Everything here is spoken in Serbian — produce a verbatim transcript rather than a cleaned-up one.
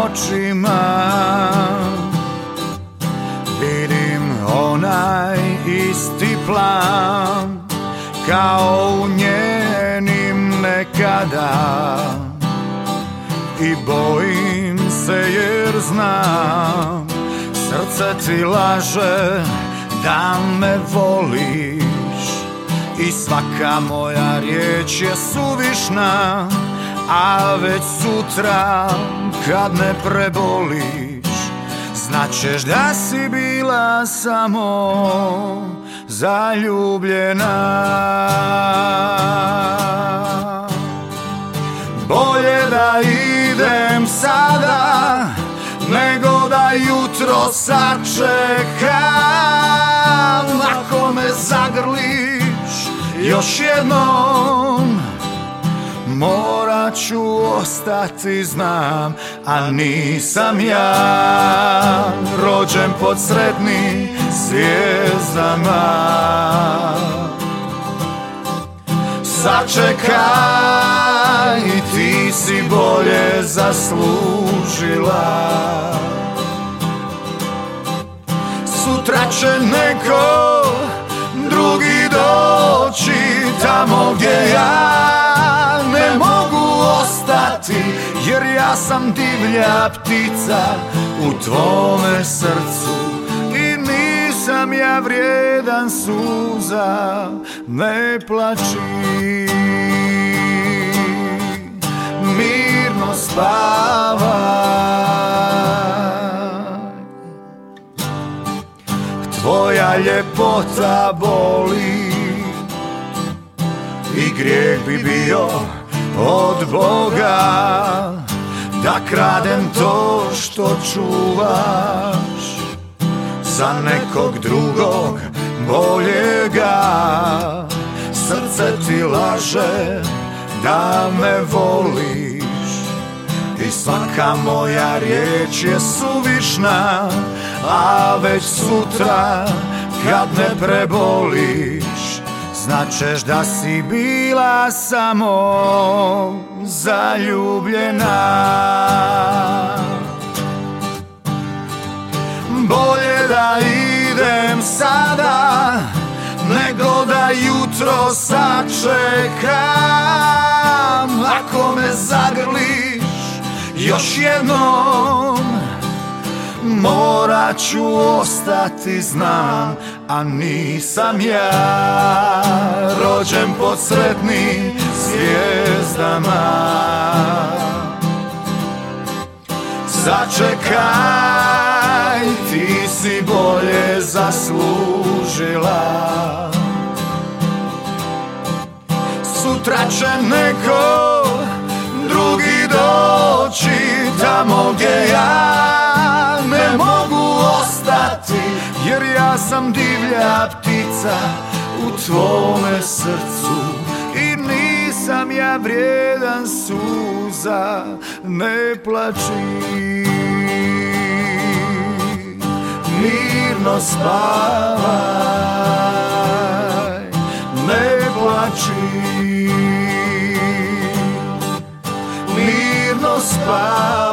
očima vidim onaj isti plan kao u njenim nekada i bojim se jer znam srce ti laže da me voliš i svaka moja riječ je suvišna, a već sutra kad me preboliš značeš da si bila samo zaljubljena. Bolje da idem sada nego da jutro sačekam. Ako me zagrliš još jednom morat ću ostati, znam, a nisam ja rođen pod sretnim zvijezdama. Sačekaj, ti si bolje zaslužila. Sutra će neko drugi doći tamo gdje ja ne mogu ostati, jer ja sam divlja ptica u tvome srcu i nisam ja vrijedan suza. Ne plači, mirno spavaj. Tvoja ljepota boli i grijeh bi bio od Boga da kradem to što čuvaš za nekog drugog boljega. Srce ti laže da me voliš i svaka moja riječ je suvišna, a već sutra kad me preboliš značeš da si bila samo zaljubljena. Bolje da idem sada nego da jutro sačekam. Ako me zagrliš još jednom morat ću ostati, znam, a nisam ja rođen pod sretnim zvijezdama. Sačekaj, ti si bolje zaslužila. Sutra će neko drugi doći tamo gdje ja ne mogu ostati, jer ja sam divlja ptica u tvome srcu i nisam ja vrijedan suza. Ne plači, mirno spavaj. Ne plači, mirno spavaj.